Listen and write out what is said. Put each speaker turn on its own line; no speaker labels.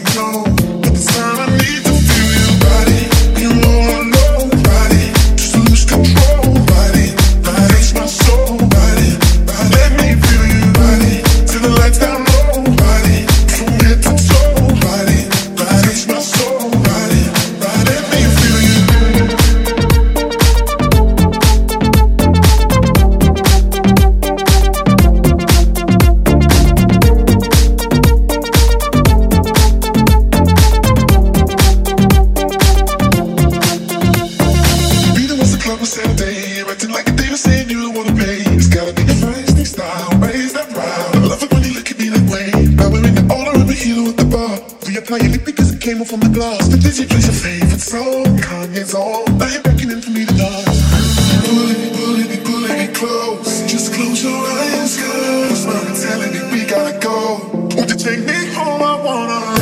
know. But this time I need to feel your body. You know I know, body. Just to lose control, body. Touch my soul, body. Let me feel you, body. Till the lights down low, body. From head to toe, body. Touch my soul, body. Let me feel you. Saturday, acting like a diva, saying you don't wanna pay. It's gotta be your feisty style, raise that round. I love it when you look at me that way. Now we're in the order of a hero at the bar. We apply your lip because it came off from the glass. The DJ plays your favorite song, Kanye's on. Now you're beckoning for me to dance. Pulling me close. Just close your eyes, girl. Smile and telling me we gotta go. Won't you take me home? I wanna.